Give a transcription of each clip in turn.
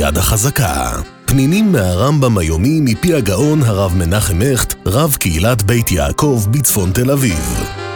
היד החזקה. פנינים מהרמב"ם היומי מפי הגאון הרב מנחם הכט, רב קהילת בית יעקב בצפון תל אביב.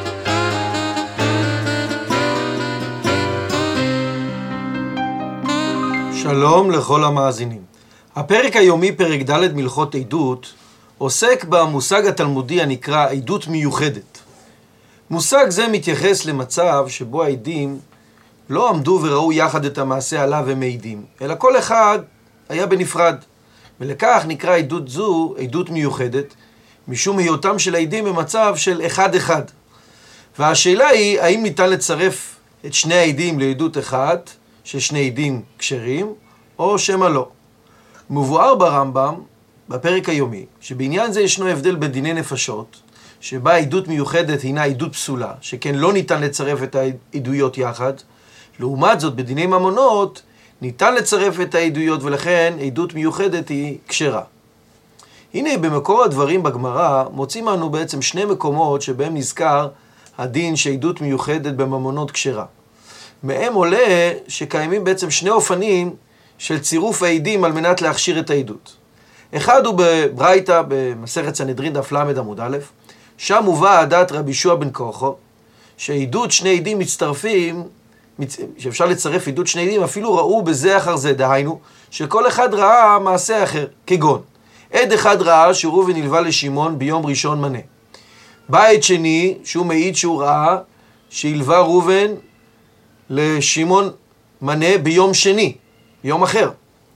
שלום לכל המאזינים. הפרק היומי, פרק ד' מלכות עדות, עוסק במושג התלמודי הנקרא עדות מיוחדת. מושג זה מתייחס למצב שבו העדים לא עמדו וראו יחד את המעשה עליו הם מעידים, אלא כל אחד היה בנפרד. ולכך נקרא עדות זו עדות מיוחדת, משום היותם של העדים במצב של אחד-אחד. והשאלה היא, האם ניתן לצרף את שני העדים לעדות אחת, ששני עדים כשרים, או שמא לא. מבואר ברמב"ם, בפרק היומי, שבעניין זה ישנו הבדל בדיני נפשות, שבה עדות מיוחדת הינה עדות פסולה, שכן לא ניתן לצרף את העדויות יחד. לעומת זאת, בדיני ממונות, ניתן לצרף את העדויות, ולכן עדות מיוחדת היא כשרה. הנה, במקור הדברים בגמרא, מוצאים לנו בעצם שני מקומות שבהם נזכר הדין שעדות מיוחדת בממונות כשרה. מהם עולה שקיימים בעצם שני אופנים של צירוף העדים על מנת להכשיר את העדות. אחד הוא בברייתא במסכת סנהדרין דף ל עמוד א', שם מובא דעת רבי יהושע בן קורחו, שעדות שני עדים מצטרפים, שאפשר לצרף עדות שני עדים, אפילו ראו בזה אחר זה, דהיינו, שכל אחד ראה מעשה אחר, כגון. עד אחד ראה שראובן הלווה לשמעון ביום ראשון מנה. בא עד שני, שהוא מעיד שהוא ראה שהלווה ראובן לשמעון מנה ביום שני, ביום אחר.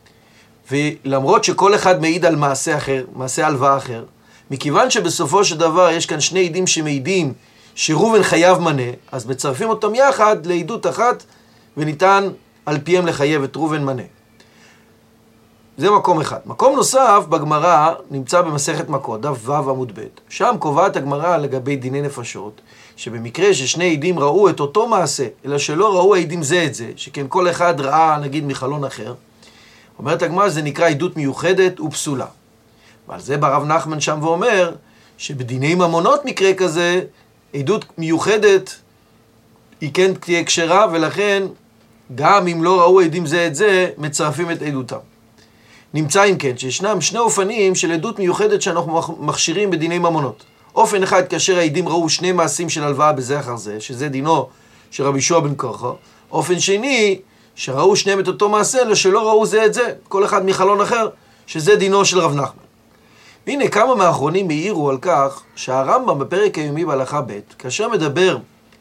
ולמרות שכל אחד מעיד על מעשה אחר, מעשה הלוואה אחר, מכיוון שבסופו של דבר יש כאן שני עדים שמעידים שראובן חייב מנה, אז מצרפים אותם יחד לעדות אחת, וניתן על פיהם לחייב את ראובן מנה. זה מקום אחד. מקום נוסף בגמרא נמצא במסכת מכות, דף ו' עמוד ב'. שם קובעת הגמרא לגבי דיני נפשות, שבמקרה ששני עדים ראו את אותו מעשה, אלא שלא ראו העדים זה את זה, שכן כל אחד ראה נגיד מחלון אחר, אומרת הגמרא, זה נקרא עדות מיוחדת ופסולה. ועל זה בא רב נחמן שם ואומר, שבדיני ממונות מקרה כזה, עדות מיוחדת היא כן תהיה כשרה, ולכן גם אם לא ראו עדים זה את זה, מצרפים את עדותם. נמצא אם כן שישנם שני אופנים של עדות מיוחדת שאנחנו מכשירים בדיני ממונות. אופן אחד, כאשר העדים ראו שני מעשים של הלוואה בזה אחר זה, שזה דינו של רבי יהושע בן קורחו. אופן שני, שראו שניהם את אותו מעשה, אלא שלא ראו זה את זה, כל אחד מחלון אחר, שזה דינו של רב נחמן. והנה כמה מהאחרונים העירו על כך שהרמב"ם בפרק היומי בהלכה ב', כאשר מדבר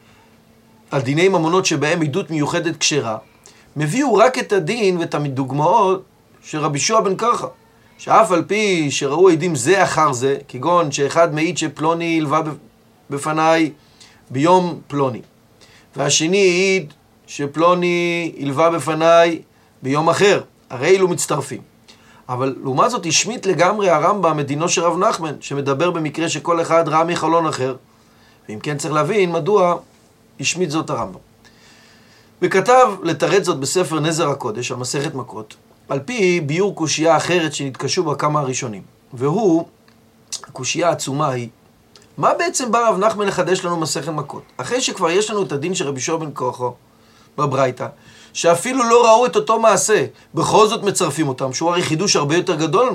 על דיני ממונות שבהם עדות מיוחדת כשרה, מביאו רק את הדין ואת הדוגמאות של רבי יהושע בן קורחו, שאף על פי שראו עדים זה אחר זה, כגון שאחד מעיד שפלוני הלווה בפניי ביום פלוני, והשני העיד שפלוני הלווה בפניי ביום אחר, הרי אלו מצטרפים. אבל לעומת זאת השמיט לגמרי הרמב"ם מדינו של רב נחמן, שמדבר במקרה שכל אחד ראה מחלון אחר, ואם כן צריך להבין מדוע השמיט זאת הרמב"ם. וכתב לתרץ זאת בספר נזר הקודש, המסכת מכות, על פי ביור קושייה אחרת שנתקשו בה כמה הראשונים. והוא, הקושייה העצומה היא, מה בעצם בא רב נחמן לחדש לנו מסכת מכות? אחרי שכבר יש לנו את הדין של רבי יהושע בן קורחו בברייתא, שאפילו לא ראו את אותו מעשה, בכל זאת מצרפים אותם, שהוא הרי חידוש הרבה יותר גדול.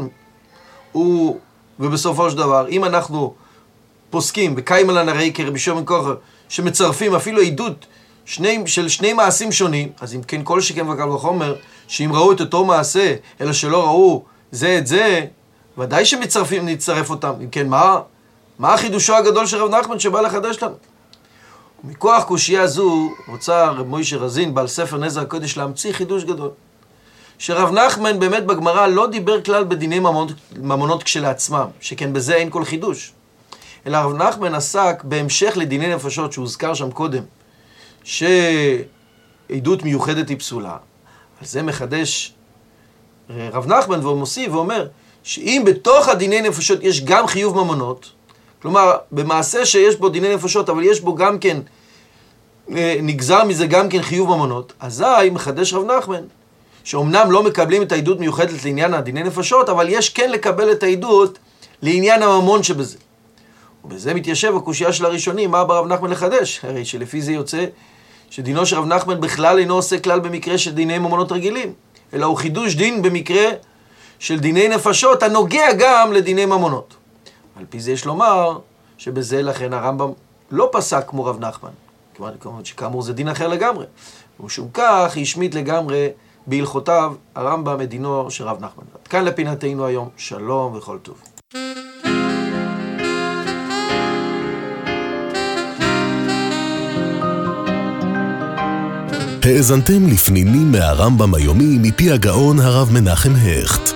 ובסופו של דבר, אם אנחנו פוסקים בקיימלן הרי כרבי יהושע בן קורחו, שמצרפים אפילו עדות של שני מעשים שונים, אז אם כן כל שכן וקל וחומר, שאם ראו את אותו מעשה, אלא שלא ראו זה את זה, ודאי שמצרפים נצרף אותם. אם כן, מה החידושו הגדול של רב נחמן שבא לחדש לנו? מכוח קושייה זו רוצה רב מוישה רזין, בעל ספר נזר הקודש, להמציא חידוש גדול. שרב נחמן באמת בגמרא לא דיבר כלל בדיני ממונות כשלעצמם, שכן בזה אין כל חידוש. אלא רב נחמן עסק בהמשך לדיני נפשות שהוזכר שם קודם, שעדות מיוחדת היא פסולה. על זה מחדש רב נחמן והוא מוסיף ואומר, שאם בתוך הדיני נפשות יש גם חיוב ממונות, כלומר, במעשה שיש בו דיני נפשות, אבל יש בו גם כן, נגזר מזה גם כן חיוב ממונות, אזי מחדש רב נחמן, שאומנם לא מקבלים את העדות מיוחדת לעניין הדיני נפשות, אבל יש כן לקבל את העדות לעניין הממון שבזה. ובזה מתיישב הקושייה של הראשונים, מה בא רב נחמן לחדש? הרי שלפי זה יוצא שדינו של רב נחמן בכלל אינו עושה כלל במקרה של דיני ממונות רגילים, אלא הוא חידוש דין במקרה של דיני נפשות, הנוגע גם לדיני ממונות. על פי זה יש לומר שבזה לכן הרמב"ם לא פסק כמו רב נחמן, כלומר שכאמור זה דין אחר לגמרי. ומשום כך השמיט לגמרי בהלכותיו הרמב"ם את דינו של רב נחמן. כאן לפינתנו היום, שלום וכל טוב. האזנתם לפנינים מהרמב"ם היומי מפי הגאון הרב מנחם הכט.